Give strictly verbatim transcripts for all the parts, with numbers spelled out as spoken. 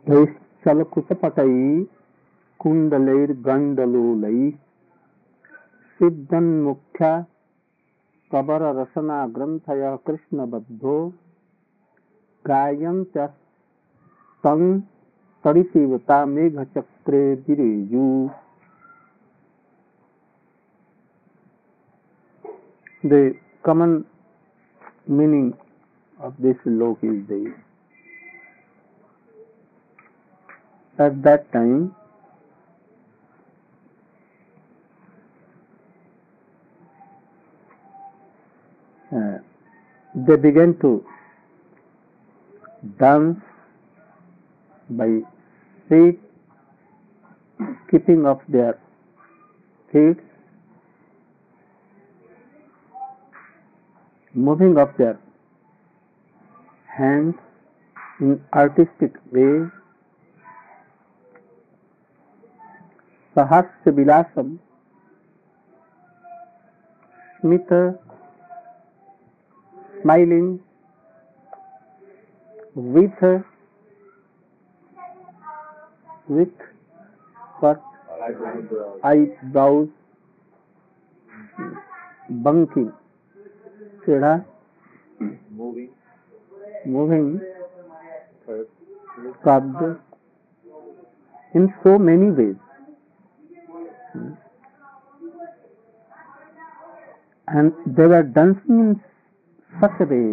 ऐश्चलकुचपटै कुण्डलैर्गण्डलोलै सिद्धन्मुख्या कबररसनाग्रन्थयः कृष्णबद्धो गायन्त्यस्तं तडितीवता मेघचक्रे विरेयु. The common meaning of this slok is this. At that time, uh, they began to dance by feet, keeping of their feet, moving of their hands in artistic way. Sahasya Vilasam, Smita, smiling with with what eyebrows bunking, Sida, moving, moving, curved in so many ways. And they were dancing in such a way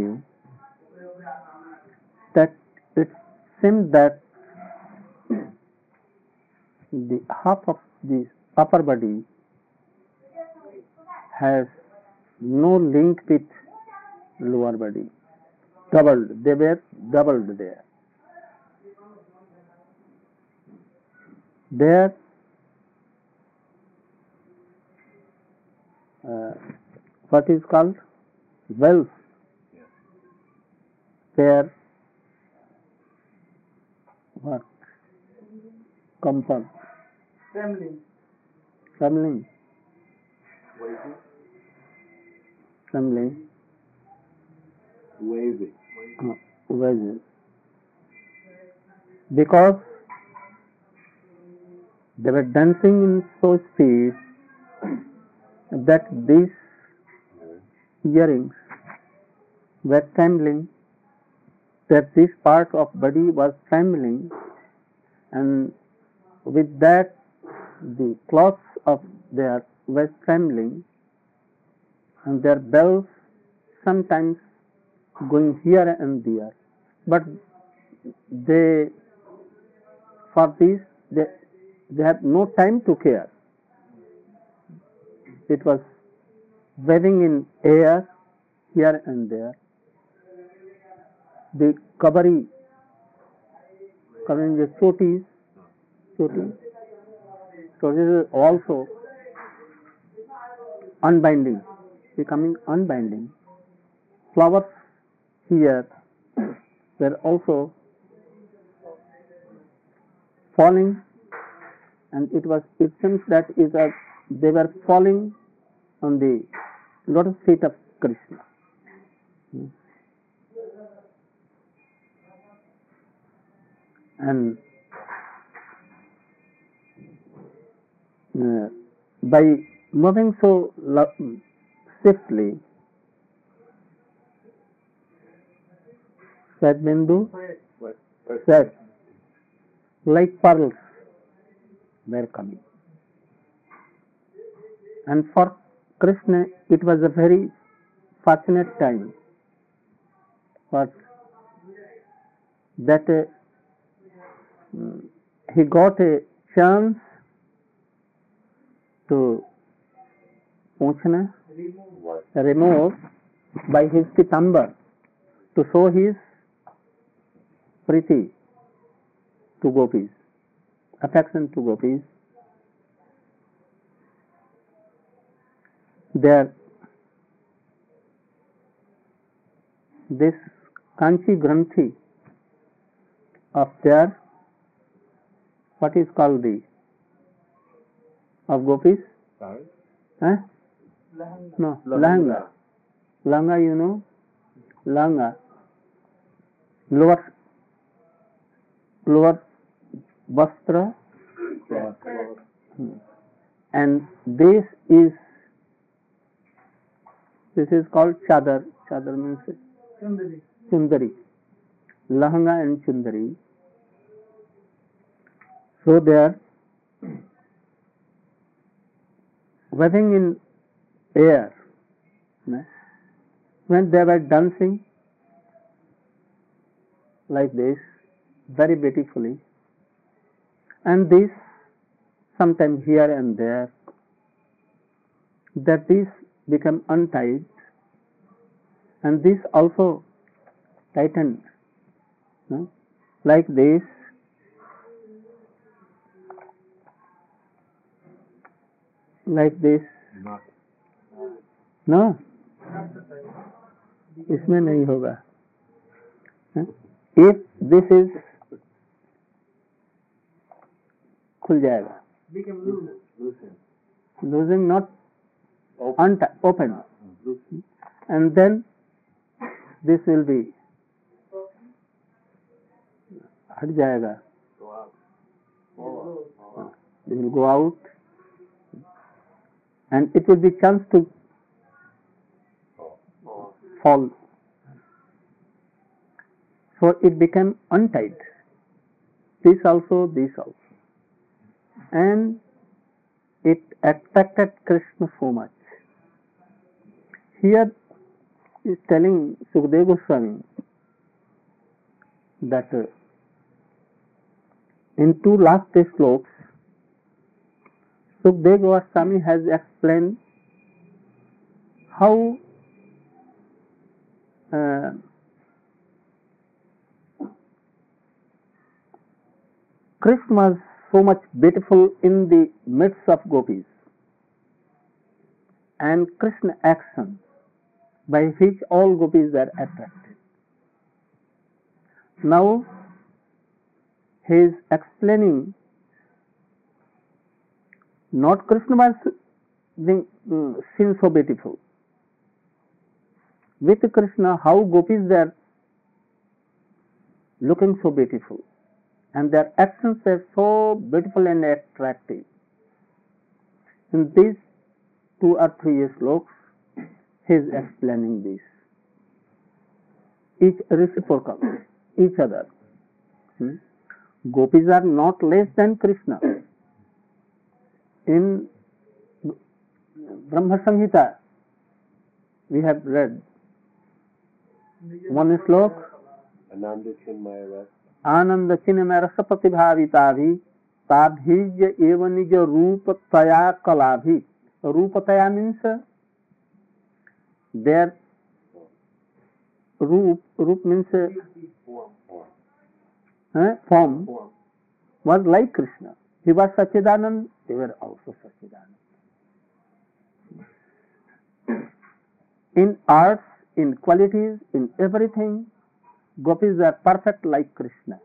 that it seemed that the half of the upper body has no link with lower body. Doubled, they were doubled there. There, uh, what is called wealth, their what? Comfort. trembling, Trembling. waving, Trembling. waving, Uh, wages. Because they were dancing in so speed that these earrings were trembling, that this part of body was trembling, and with that the cloths of their were trembling, and their bells sometimes going here and there. But they, for this, they, they had no time to care. It was waving in air here and there. The kabari, covering the chotis, chotis, chotis is also unbinding, becoming unbinding. Flowers here were also falling, and it was, it seems that is a, they were falling on the lotus feet of Krishna. And uh, by moving so lo- swiftly, Sadbindu said, like pearls were coming. And for Krishna, it was a very fortunate time, but that uh, he got a chance to Punchna, remove by his pitambar, to show his priti to gopis, affection to gopis. There, this Kanchi Granthi of their, what is called the, of gopis? Sorry? Huh? Lahanga. No, Lahanga. Lahanga, you know? Lahanga. Lower, lower Vastra, Cross. hmm. and this is this is called chadar. Chadar means Sundari. chundari. Lahanga and chundari. So they are waving in air. No? When they were dancing like this, very beautifully, and this sometimes here and there, that this become untied, and this also tightened, no? Like this. Like this. Not. No, इसमें नहीं होगा. If this is खुल जाएगा. Become loose. Loosen. Losing, not Open. unti- open, Loosen. and then this will be हट जाएगा. Go out. Fall out. It will go out, and it will be chance to Fall. fall. So it became untied. This also, this also, and it attracted Krishna so much. Here is telling Sukadeva Goswami that uh, in two last slokas, Sukadeva Goswami has explained how uh, Krishna was so much beautiful in the midst of gopis, and Krishna action by which all gopis were attracted. Now he is explaining not Krishna was the uh, seen so beautiful. With Krishna, how gopis were looking so beautiful, and their actions were so beautiful and attractive. In these two or three slokas, he is explaining this. Each reciprocal, each other. Hmm? Gopis are not less than Krishna. In Brahma Samhita, we have read one slok, Ananda Chinmaya Rasa. आनंद चिन्मय रस प्रतिभाविता भी ताभिज एवं निज रूपतया कलाभि. रूपतया means their roop, roop means Form. Form. uh, form Form. was like Krishna. He was Sachidanand, they were also Sachidanand. In arts, in qualities, in everything, gopis are perfect like Krishna.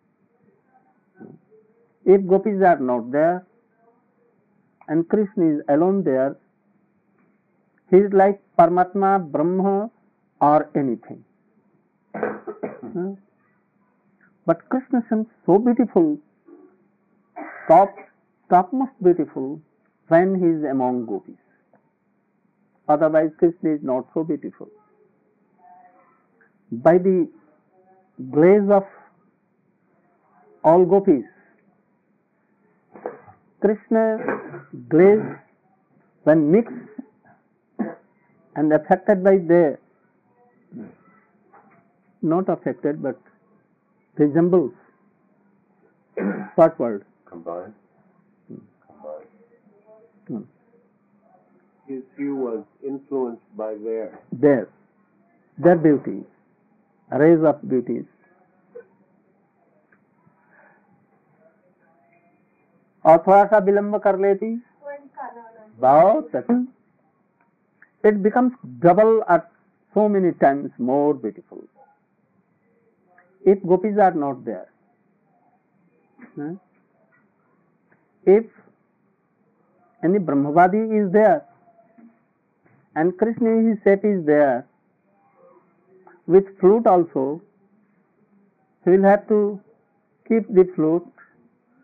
If gopis are not there and Krishna is alone there, he is like Paramatma, Brahma or anything. Hmm? But Krishna seems so beautiful, top, topmost beautiful when he is among gopis. Otherwise Krishna is not so beautiful. By the glaze of all gopis, Krishna glaze when mixed and affected by the, not affected but resembles what word? Combined. Combined. Hmm. His hue was influenced by their. Their, their beauty, rays of beauties. और थोड़ा सा विलंब कर लेती बहुत अच्छा. It becomes double or so many times more beautiful if gopis are not there. Hmm? If any Brahmavadi is there and Krishna his set is there with flute also, he will have to keep the flute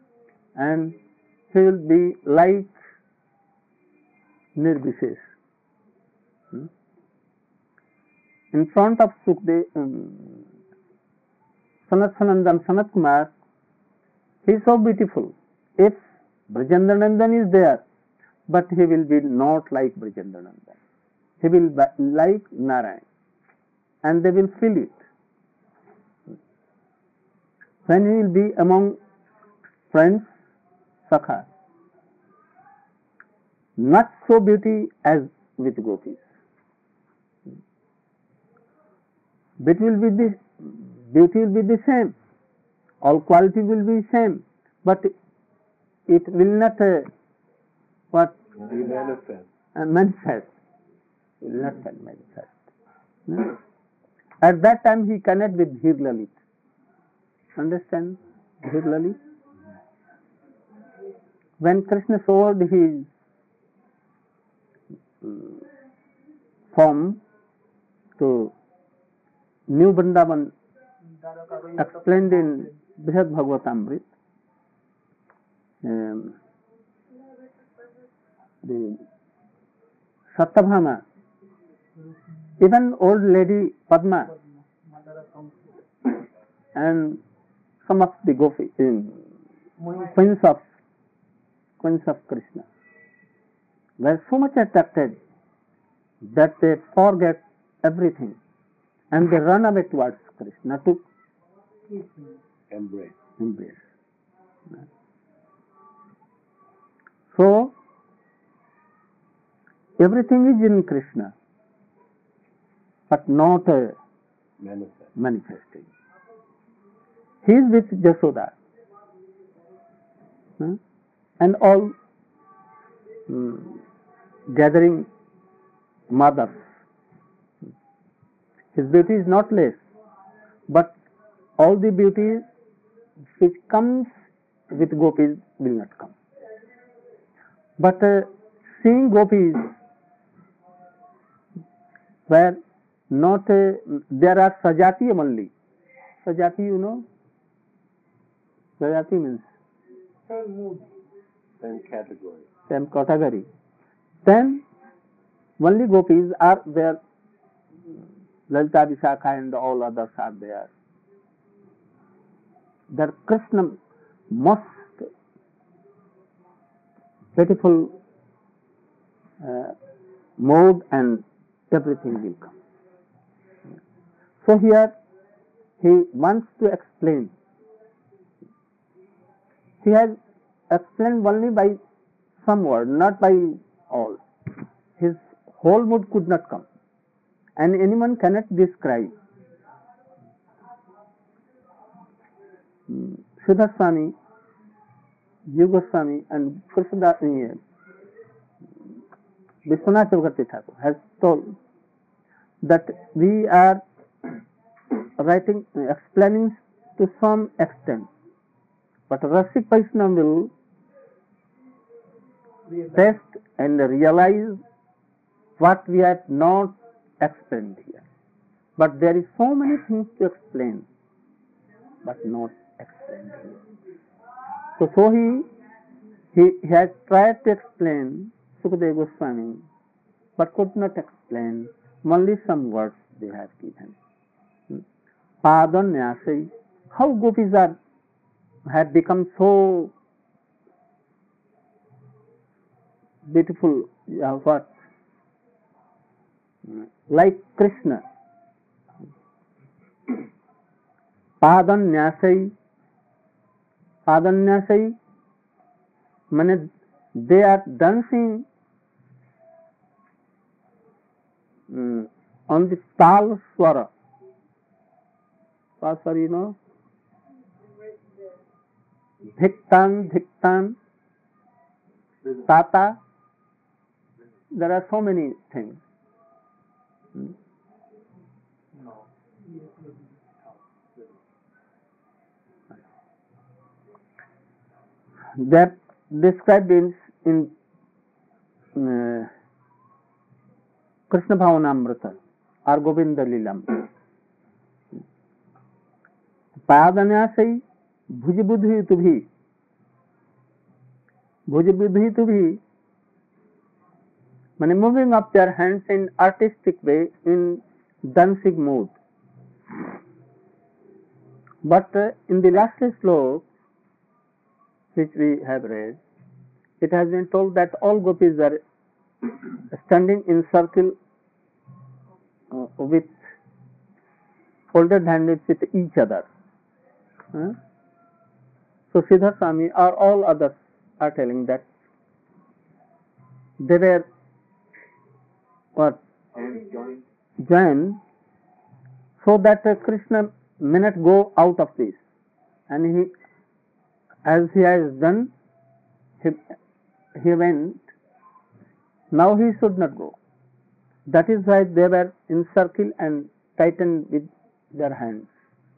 and he will be like Nirvishesh. Hmm? In front of Sukdev, um, Sanat Sanandan, Sanat Kumar, he is so beautiful. If Brajendra Nandan is there, but he will be not like Brajendra Nandan. He will be like Narayan, and they will feel it. When he will be among friends, Sakha, not so beauty as with gopis. Beauty will be the beauty will be the same, all quality will be same, but it will not uh, what Be manifest. uh, manifest. It will not manifest. Hmm? At that time he connect with Dhir Lalit. Understand Dhir Lalit? When Krishna showed his um, form to New Vrindavan, explained in Brihad Bhagavatamrit, um, the Satyabhama, even old lady Padma, and some of the gopi, um, queens of queens of Krishna were so much attracted that they forget everything and they run away towards Krishna to Embrace. embrace. So, everything is in Krishna, but not uh, Manifest. manifesting. He is with Jasoda. Hmm? And all hmm, gathering mothers. His beauty is not less, but all the beauty which comes with gopis will not come. But uh, seeing gopis where not, uh, there are Sajati only. Sajati, you know? Sajati means Same category. same category. Then only gopis are there. Lalita Vishakha and all others are there. Their Krishna most beautiful uh, mode and everything will come. So here he wants to explain. He has explained only by some word, not by all. His whole mood could not come, and anyone cannot describe. Hmm. Sudha Swami, Jiva Goswami, and Krishnadas, uh, Vishwanath Chakravarti Thakur has told that we are writing, uh, explaining to some extent, but Rasik Vaishnava will test and realize what we have not explained here. But there is so many things to explain, but not explained here. So, so he, he has tried to explain Sukadeva Goswami, but could not explain, only some words they have given. Padanyasai, how gopis are, have become so beautiful, uh, what? Like Krishna. Padanyasai, Padanyasai, means they are dancing um, on the Tal Swara. Tal Swara, you know? Dhiktan, Dhiktan, Tata. There are so many things. Hmm? That described in, in uh, Krishna Bhavanamrita or Govinda Lilamrita. Padanyasai Bhujibudhi Tubhi. Bhuj Vidhi to be mane moving up their hands in artistic way in dancing mood. But uh, in the last sloka which we have read, it has been told that all gopis are standing in circle uh, with folded hands with each other. Huh? So Siddha Swami or all others are telling that they were what Hands joined. joined so that uh, Krishna may not go out of this, and he, as he has done, he, he went. Now he should not go. That is why they were in circle and tightened with their hands.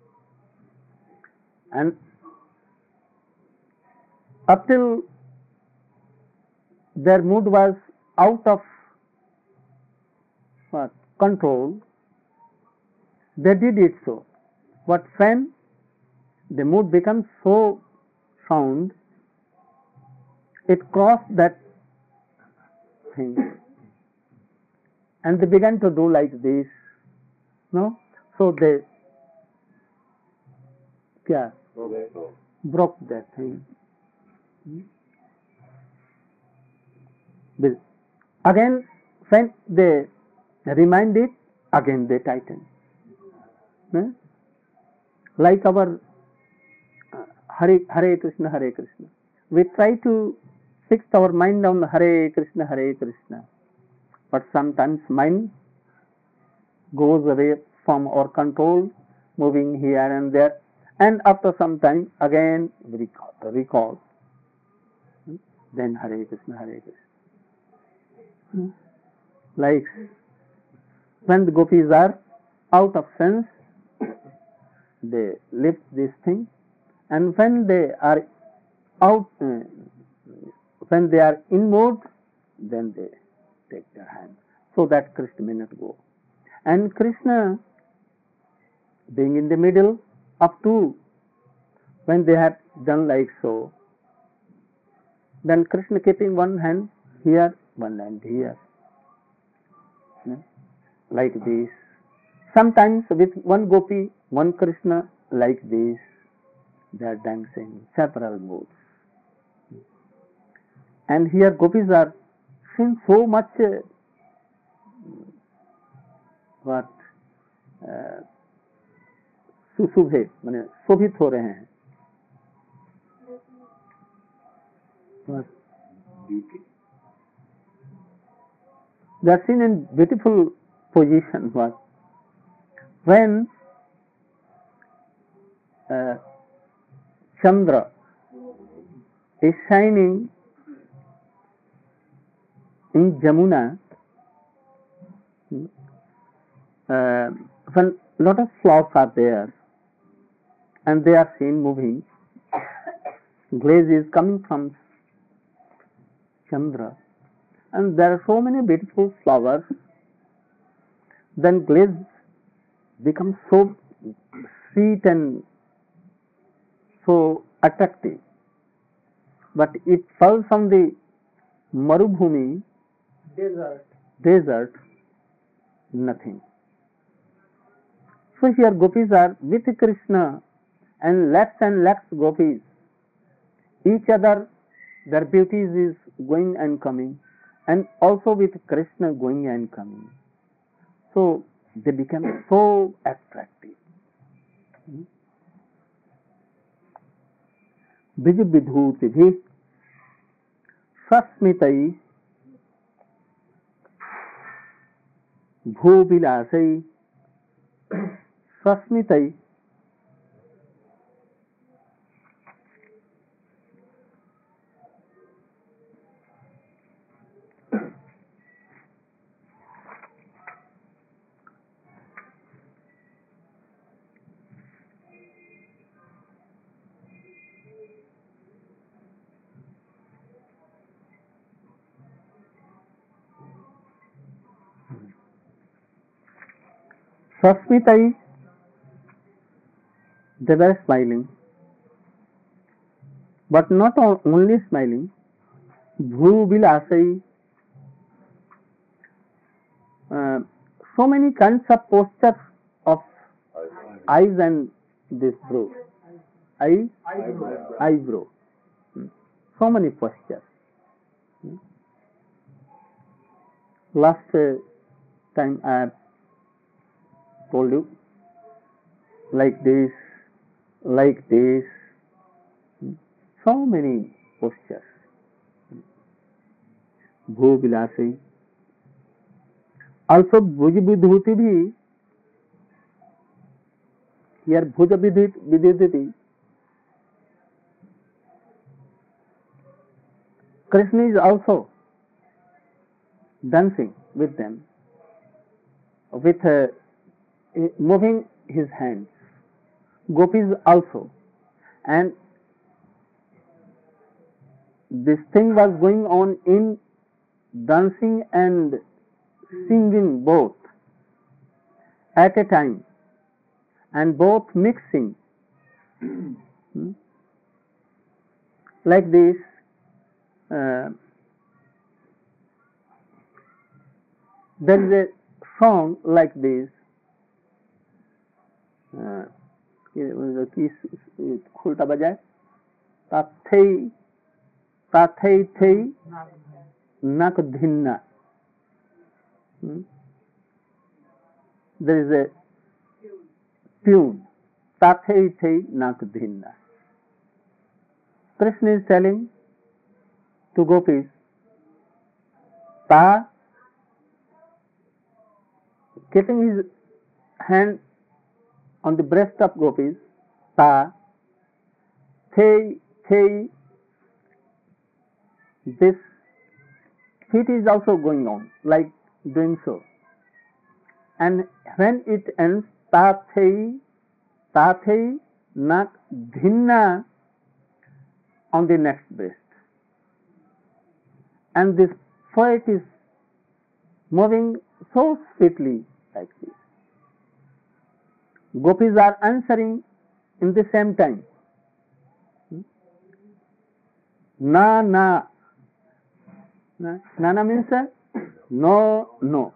And up till their mood was out of what, control, they did it so. But when the mood becomes so sound, it crossed that thing, and they began to do like this. No, so they yeah, Okay. broke that thing. Bill. Again, when they remind it, again they tighten. Hmm? Like our uh, Hare, Hare Krishna, Hare Krishna. We try to fix our mind on Hare Krishna, Hare Krishna. But sometimes mind goes away from our control, moving here and there. And after some time, again we recall. recall. Then Hare Krishna, Hare Krishna. Like when the gopis are out of sense, they lift this thing, and when they are out, uh, when they are in mood, then they take their hand, so that Krishna may not go. And Krishna, being in the middle of two, when they have done like so, then Krishna keeping one hand here, one hand here, like this. Sometimes with one gopi, one Krishna, like this, they are dancing several moves. And here gopis are seeing so much uh, what uh, सुशुभे माने शोभित हो रहे हैं. What? Beauty. They are seen in beautiful position. What? When uh, Chandra is shining in Jamuna, uh, when lot of flowers are there and they are seen moving, glaze is coming from Chandra, and there are so many beautiful flowers, then glaze becomes so sweet and so attractive. But it falls on the Marubhumi, desert. desert, nothing. So here gopis are with Krishna, and lakhs and lakhs gopis, each other, their beauties is going and coming, and also with Krishna going and coming. So they become so attractive. Bij vidhuti bhi sasmitai bhubilasai sasmitai Sasmitai, they were smiling, but not only smiling, Bhuvilasai. Uh, so many kinds of postures of eyes and this brow. Eye, Eyebrow. eyebrow. Hmm. So many postures. Hmm. Last uh, time I have told you, like this, like this. Hmm. So many postures. Bhuvilasai. Also Bhuj Vidhuti bhi. Here Bhuj Vidhuti. Krishna is also dancing with them, with uh, moving his hands. Gopis also. And this thing was going on in dancing and singing both at a time, and both mixing. Hmm? Like this, uh, there is a song like this. Uh, खुलता बजाय ताथै ताथै थै नाक धिन्ना. There is a tune. Tathai thai nak dhinna. Krishna is telling to gopis, Ta, keeping his hand on the breast of gopis, Ta, thai thai, this feet is also going on, like doing so. And when it ends, Ta thai, Ta thai nak dhinna, on the next breast. And this foot is moving so sweetly like this. Gopis are answering in the same time. Na, na. Na, na means uh, no, no.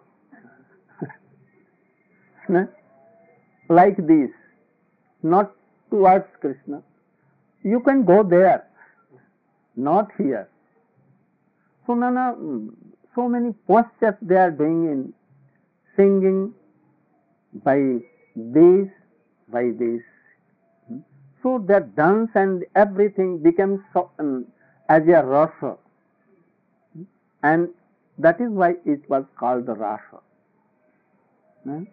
Like this, not towards Krishna. You can go there, not here. So, Nana, so many postures they are doing in singing by this, by this. So that dance and everything becomes so, um, as a rasa, and that is why it was called the rasa. Hmm?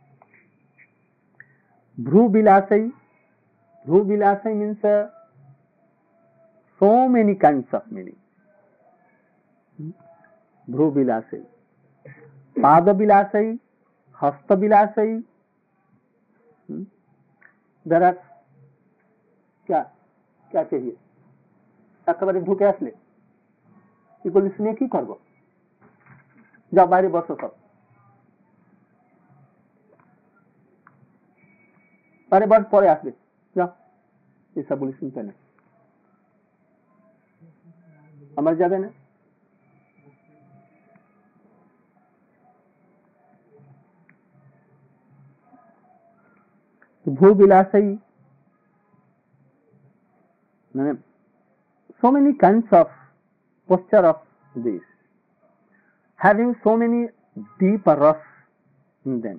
Bhru Vilasai. Bhru Vilasai means uh, so many kinds of meaning. Bhru Vilasai. Pada Vilasai. Hasta Vilasai. Hmm? There are क्या क्या चाहिए একেবারে ঢুকে আসলে এগুলো শুনে কি করব যাও বাইরে বসো সব পরে বস পরে আসবে যাও এসব বলি শুনতে না আমার যাবে না ভূ বিলাসী so many kinds of posture of this, having so many deep ras in them.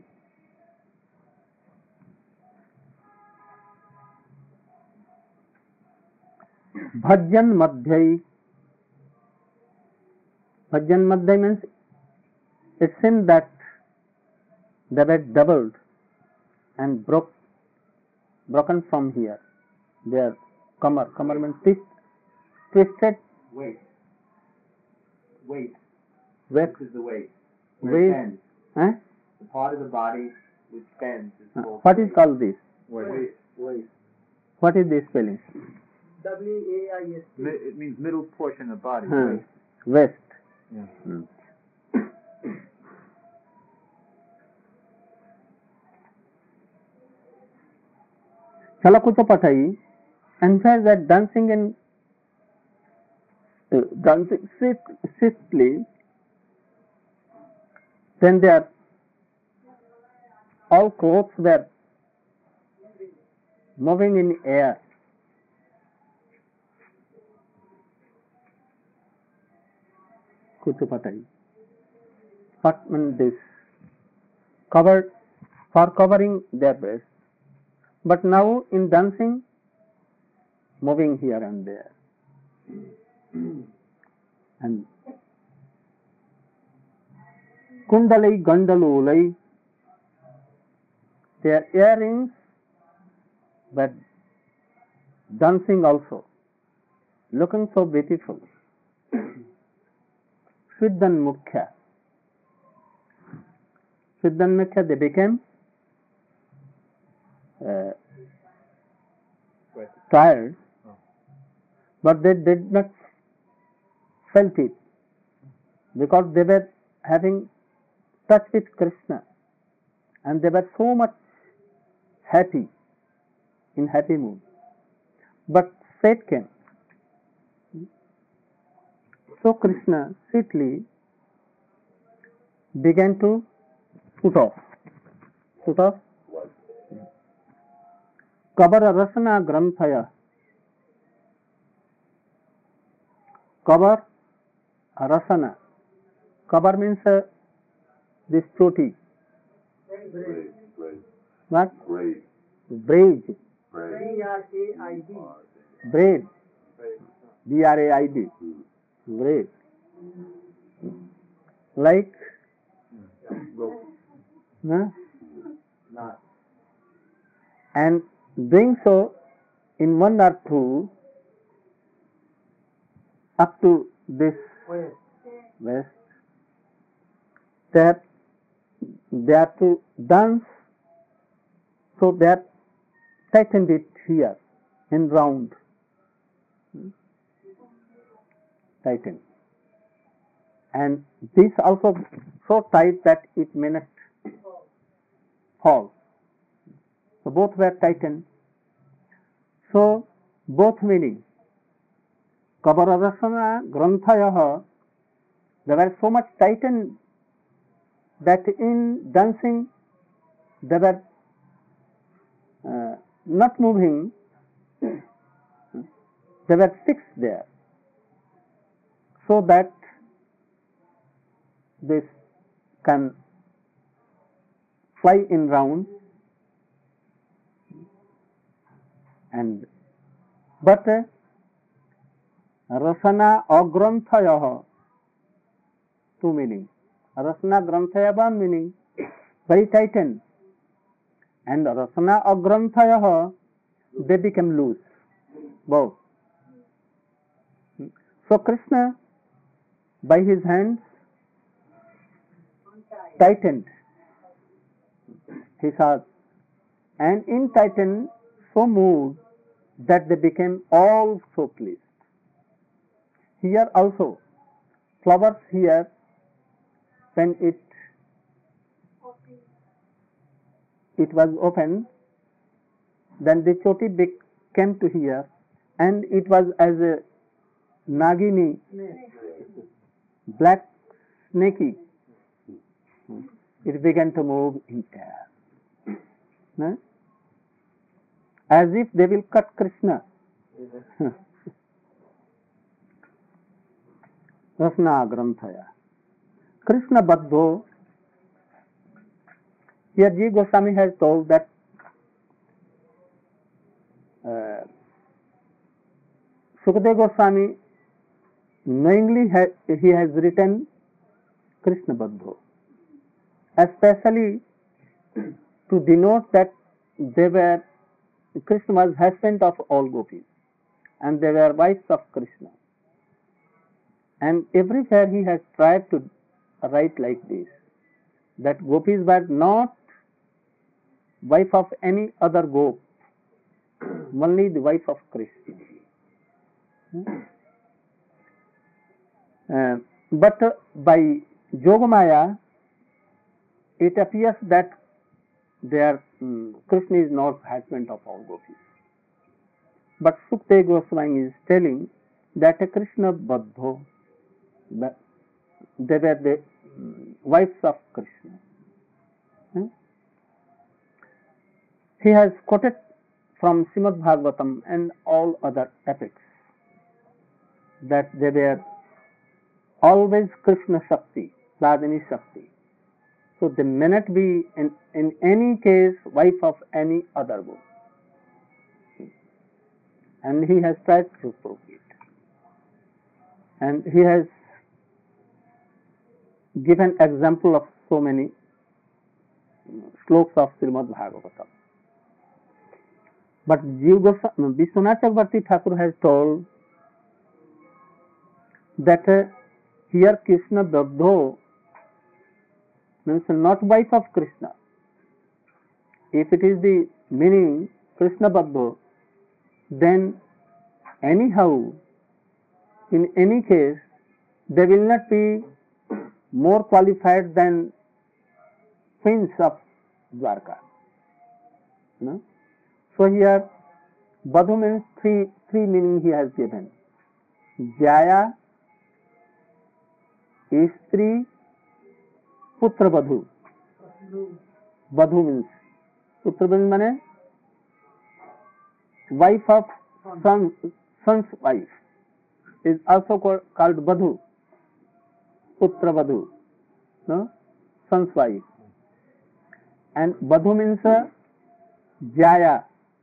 Bhajan Madhyai. Bhajan Madhyai means it seems that they were doubled and broke, broken from here. They are Kamar. Kamar means twist, twisted. Weight. Weight. Weight. This is the weight. Weight. Bends. Huh? The part of the body which bends is Uh, called what is weight. called this? Weight. Weight. What is this spelling? W A I S T. It means middle portion of the body. Huh. West. Yeah. Hmm. Chalakucha Patai, and says that dancing in uh, dancing swiftly, then their all clothes were moving in air. Kutupatai. What meant this? Covered for covering their breasts. But now in dancing, moving here and there. And Kundalai Gandalulai, their earrings were dancing also, looking so beautiful. Siddhan Mukhya. Siddhan Mukhya, they became uh, tired, but they did not felt it because they were having touch with Krishna and they were so much happy, in happy mood. But fate came. So Krishna sweetly began to put off. Put off? Kabara Rasana Granthaya. Kabar Rasana. Kabar means uh, this choti. Braid. Braid. What? Braid. Braid. Braid. Braid. B R A I D. Braid. Like? Huh? And doing so in one or two up to this west, that they are to dance, so they are tightened it here in round, tightened, and this also so tight that it may not fall. So both were tightened. So both meaning. Kabararasana Granthayaha, they were so much tightened that in dancing they were uh, not moving, they were fixed there, so that this can fly in round. And but uh, Rasana Agranthaya, two meaning. Rasana Granthaya, one meaning, very tightened. And Rasana Agranthaya, they became loose, both. So Krishna, by his hands, tightened his heart, and in tighten so moved that they became all so pleased. Here also, flowers here, when it it was opened, then the choti came to here, and it was as a Nagini, black snaky. It began to move in air, no? As if they will cut Krishna. Rasna Granthaya. Krishna Baddho. Here G. Goswami has told that uh, Sukadeva Goswami knowingly ha he has written Krishna Baddho, especially to denote that they were, Krishna was husband of all gopis and they were wives of Krishna. And everywhere he has tried to write like this, that gopis were not wife of any other gop, only the wife of Krishna. Uh, but uh, by Yogamaya, it appears that their um, Krishna is not husband of all gopis. But Sukadeva Goswami is telling that a Krishna Baddho, that they were the wives of Krishna. Hmm? He has quoted from Srimad Bhagavatam and all other epics that they were always Krishna Shakti, Radhini Shakti. So they may not be in, in any case wife of any other woman. And he has tried to prove it. And he has given example of so many slokas of Srimad Bhagavatam. But Jiva Goswami, Vishwanath Chakravarti Thakur has told that uh, here Krishna Baddho means not wife of Krishna. If it is the meaning Krishna Baddho, then anyhow, in any case, they will not be more qualified than queens of Dwarka. No? So here, Badhu means three, three meaning he has given. Jaya, Istri, Putra Badhu. Badhu means, Putra Badhu means wife of son, son's wife is also called, called Badhu. Putra Badhu, no? Son's wife. And Badhu means uh, Jaya,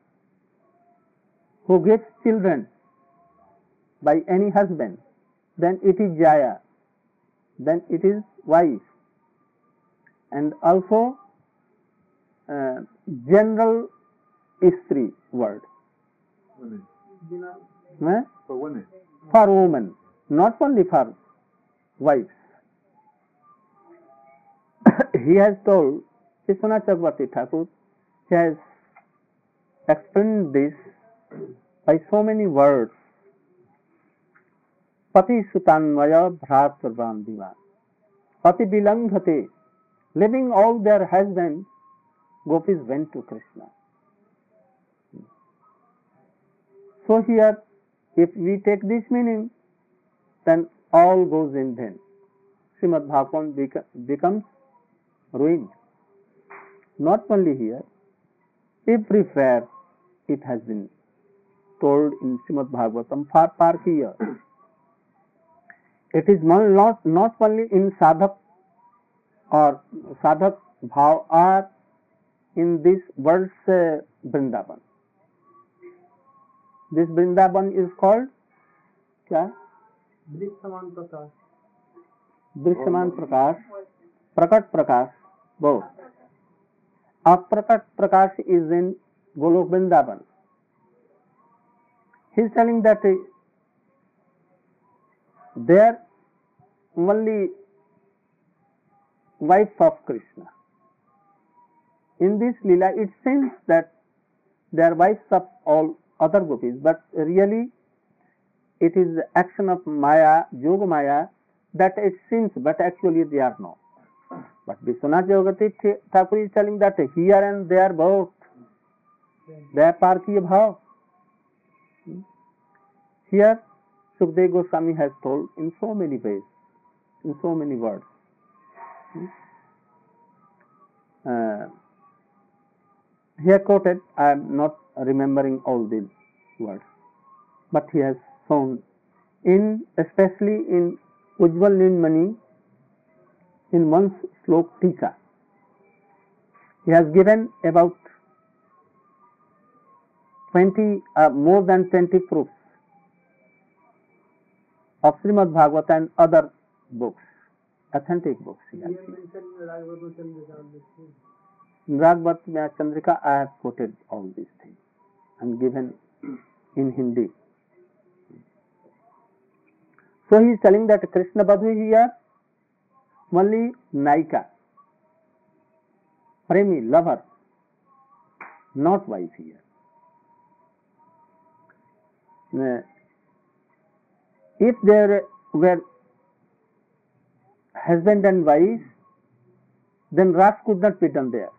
who gets children by any husband, then it is Jaya, then it is wife. And also uh, general Istri word. Women. Eh? For women. For women, not only for wives. He has told, Vishwanath Chakravarti Thakur, he has explained this by so many words. Pati Sutanmaya Bhratarvam Diva. Pati Bilanghate. Leaving all their husbands, gopis went to Krishna. So here, if we take this meaning, then all goes in vain. Srimad Bhagavatam beca- becomes ruined. Not only here, everywhere it has been told in Srimad Bhagavatam for Parkiya. It is not, not only in sadhak or sadhak bhav or in this world's uh, Vrindavan. This Vrindavan is called क्या? दृश्यमान प्रकाश दृश्यमान प्रकाश, प्रकट प्रकाश, both. Aprakat Prakash is in Golok Vrindavan. He is telling that uh, there only wife of Krishna. In this Leela, it seems that they are wives of all other gopis, but really it is the action of Maya, Yoga Maya, that it seems, but actually they are not. But Vishwanath Chakravarti Thakur is telling that here and there both, they are Parkiya Bhav. Here, Sukadeva Goswami has told in so many ways, in so many words. Uh, he has quoted, I am not remembering all these words, but he has shown, in especially in Ujjwal Nilmani, in one slok tika, he has given about twenty, uh, more than twenty proofs of Srimad Bhagavata and other books, authentic books. He has in Raghavat Chandrika, I have quoted all these things and given in Hindi. So he is telling that Krishna Badhu here, only Naika, Premi, lover, not wife here. If there were husband and wife, then Ras could not be done there.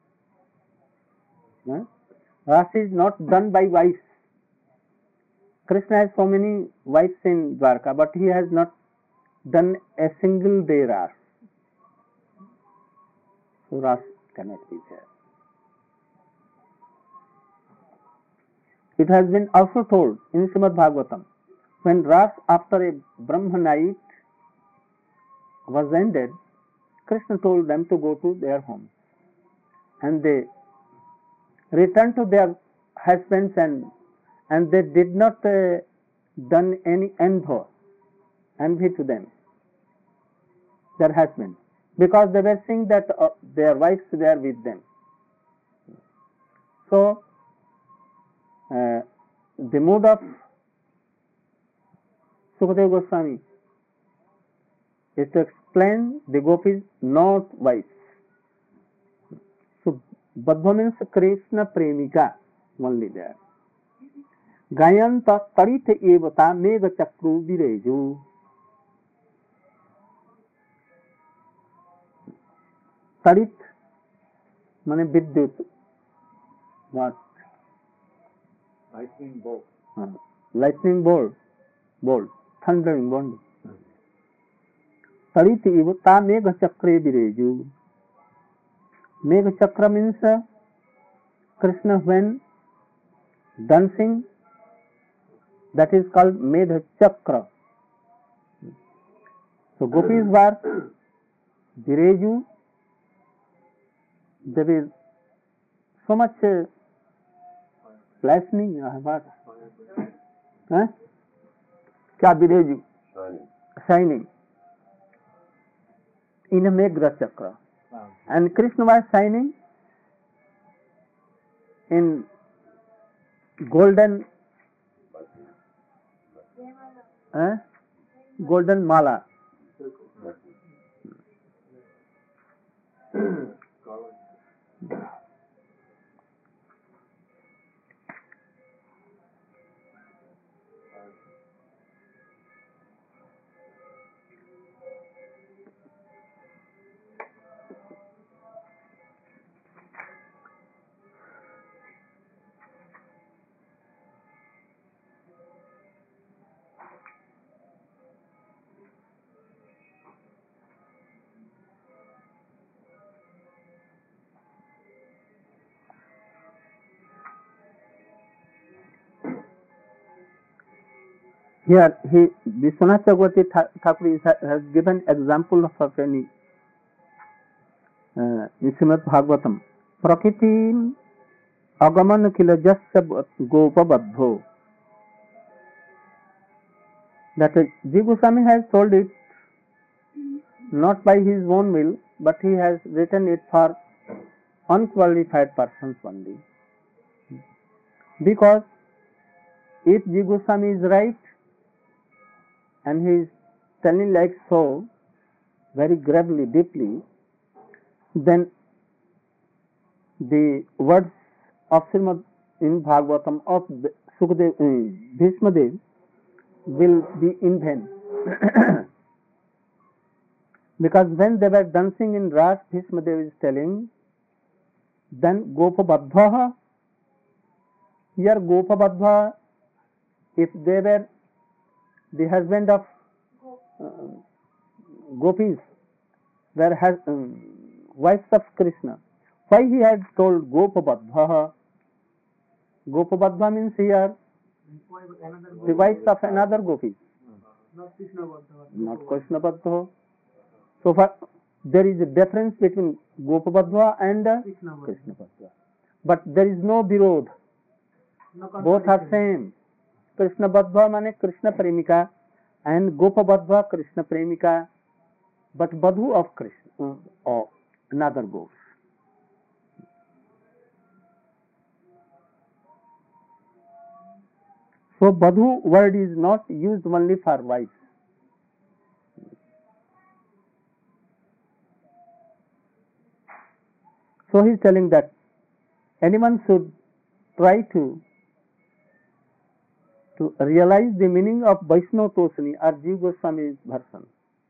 Ras is not done by wives. Krishna has so many wives in Dwarka, but he has not done a single day ras. So ras cannot be there. It has been also told in Srimad Bhagavatam, when ras after a Brahma night was ended, Krishna told them to go to their homes, and they returned to their husbands, and and they did not uh, done any envy, envy to them, their husbands, because they were seeing that uh, their wives were with them. So uh, the mood of Sukadeva Goswami is to explain the gopis not wives. So Badha means Krishna Premika only there. Gayanta tarit evata mega chakru vireju. Tarit mane vidyut. What? Lightning bolt. Uh, lightning bolt. Bolt. Thundering bolt. Tarit evata mega chakre vireju. Mega chakra means uh, Krishna when dancing, that is called Medha Chakra. So gopis were Vireju. There is so much uh, lightning. What? Huh? Kya Vireju? Shining. Shining in a Meghra Chakra. And Krishna was shining in golden eh? golden mala. Here, he, Vishwanath Chakravarti Thakur has given example of any uh, in Srimad Bhagavatam. Prakriti agaman kila jasya gopa badho. That Jiva Goswami has told it not by his own will, but he has written it for unqualified persons only. Because if Jiva Goswami is right, and he is telling like so, very gravely, deeply, then the words of Srimad in Bhagavatam of Sukadev, uh, Bhishmadev will be in vain. Because when they were dancing in Ras, Bhishmadev is telling, then Gopabadhvaha, here Gopabadhva, if they were the husband of uh, gopis, were has, um, wives of Krishna, why he had told Gopabadhvaha? Gopabadhva means here the wives of another gopis, Not Krishna Badha. not Krishna Badhva. So far, there is a difference between Gopabadhva and uh, Krishna Badha. Krishna Badhva. But there is no birod. No Both are same. Krishna Badhva means Krishna Premika and Gopa Badhva Krishna Premika, but Badhu of Krishna, uh, of another gopis. So Badhu word is not used only for wives. So he is telling that anyone should try to to realize the meaning of Vaishnava Toshani or Jiva Goswami's version.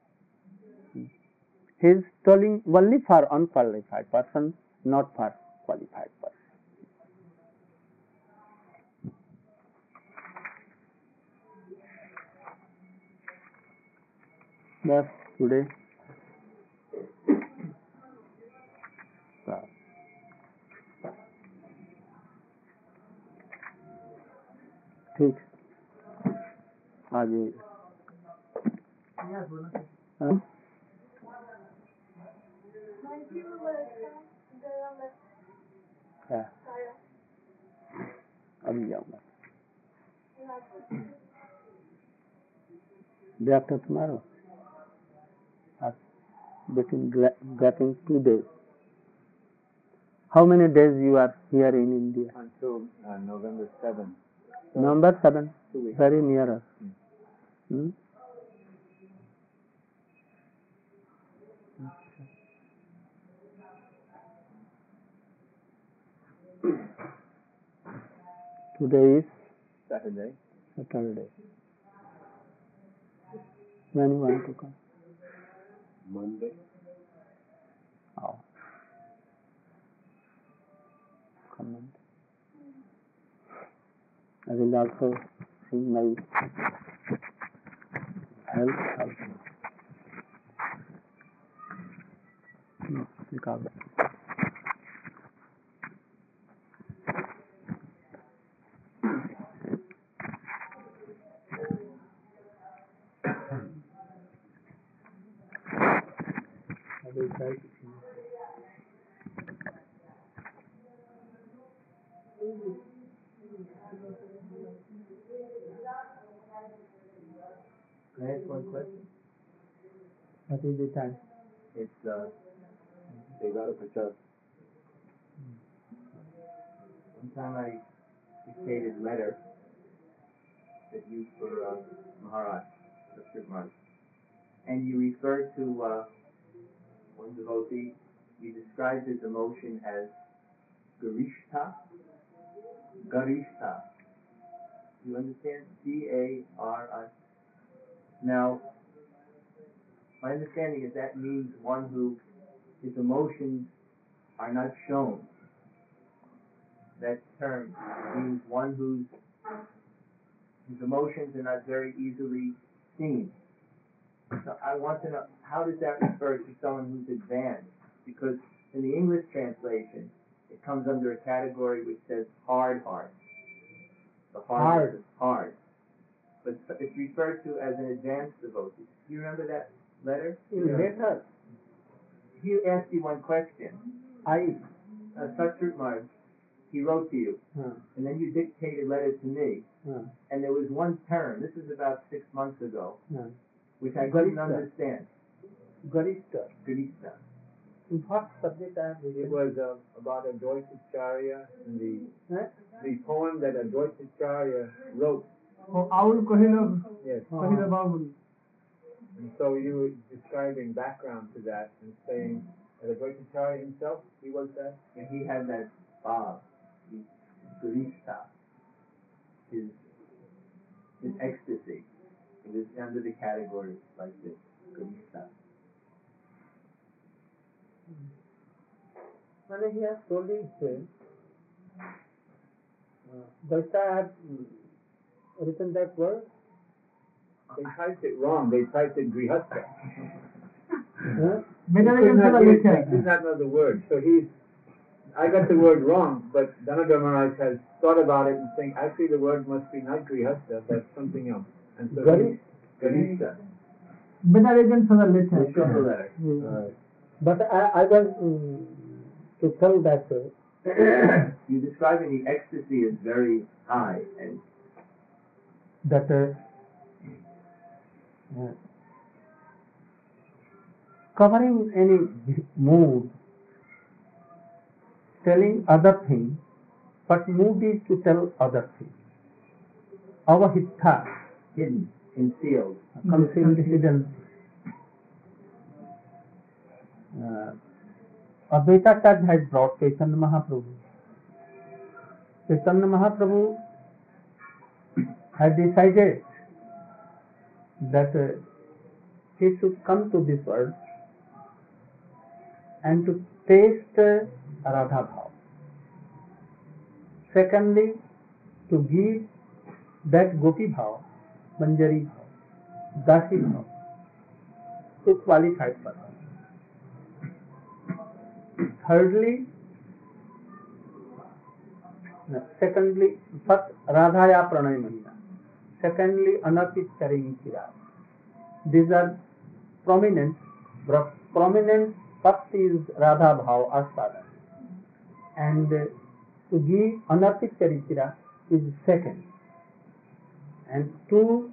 He is telling only for unqualified person, not for qualified person. left today? ठीक आ जाइए हाँ? क्या अभी जाऊंगा day after tomorrow between getting two days. How many days you are here in India? Until uh, November seventh. November seventh, Two weeks. very near us. Hmm? Today is Saturday. Saturday. When you want to come? Monday. Oh. Come on. I will also see my health also. Hmm, निकाल दो. I will try to see. Can I ask one question? What is the time? It's uh, Devara Prasad. One time I dictated a letter that used for uh, Maharaj, Mister Maharaj, and you referred to uh, one devotee. You described his emotion as Garishta. Garishta. You understand? G A R I. Now, my understanding is that means one who his emotions are not shown. That term means one whose his emotions are not very easily seen. So I want to know, how does that refer to someone who's advanced? Because in the English translation, it comes under a category which says hard heart. The heart Hard. is hard. But it's referred to as an advanced devotee. Do you remember that letter? In letter, He asked you one question. I. Uh, Satsrit Maharaj, he wrote to you, Huh, and then you dictated a letter to me, huh, and there was one term, this is about six months ago, huh. which I couldn't Garishta. understand. Garishta. Garishta. In what subject I am It reading? was uh, about Advaitacharya and the Huh? the poem that Advaitacharya wrote. Aul Kohila Yes. Kohila Babul. And so you were describing background to that and saying that Advaitacharya himself, he was that. And he had that bob, his Garishta, his, his ecstasy. It was under the category like this, Garishta. When he has told his friend, Garishta had mm, written that word. They typed it wrong. They typed it Grihastha. Huh? They Better did not, against use- the they did not know the word. So he's, I got the word wrong, but Dhanadhar Maharaj has thought about it and saying, actually the word must be not Grihastha, but something else. And so Garish. Garishta. Better against the letter. Show the letter. Mm. But I, I was mm, to tell that uh, You're describing the ecstasy as very high, and that uh, uh, covering any mood, telling other things, but mood is to tell other things. Avahittha, hidden, concealed. concealed, hidden. Uh, Advaita Taj has brought Chaitanya Mahaprabhu. Chaitanya Mahaprabhu had decided that uh, he should come to this world and to taste uh, Radha Bhav. Secondly, to give that Gopi Bhav, Manjari Bhav, Dasi Bhav. to qualified person. Thirdly, no, secondly, first Radhaya Pranay Mahila. Secondly, Anapit Charing Chirag. These are prominent. Pro- prominent first is Radha Bhav Asada. And uh, to give Anapit Charing Chirag is second. And two,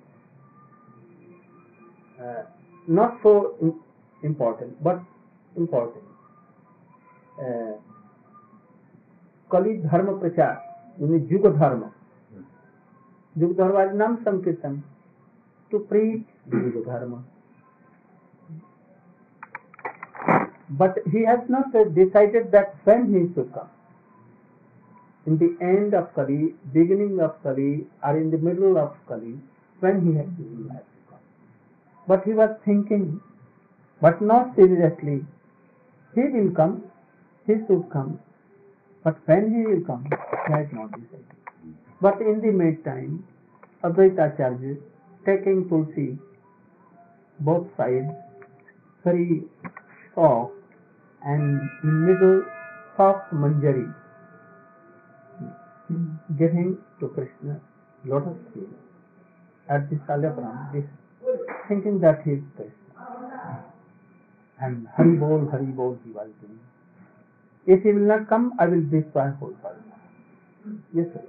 uh, not so im- important, but important. Uh, Kali Dharma Prachar, means Yuga Dharma. Yuga Dharma is Nam Sankirtan, to preach Yuga Dharma. But he has not uh, decided that when he should come. In the end of Kali, beginning of Kali, or in the middle of Kali, when he has to come. But he was thinking, but not seriously, he will come, he should come, but when he will come, he has not decided. But in the meantime, Advaita Acharya, taking Tulsi, both sides, very soft, and in middle, soft manjari, giving to Krishna lotus feet at the Salyapram, this thinking that he is Krishna. And Hari Bol, Hari Bol he was doing. If he will not come, I will destroy whole world. Yes, sir.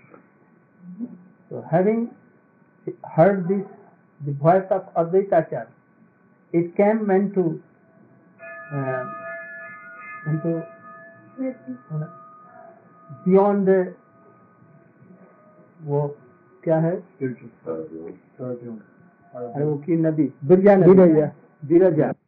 So having heard this, the voice of Advaita Acharya, it came into uh, into beyond the वो क्या है अरे वो की नदी बिरजा नदी बिरजा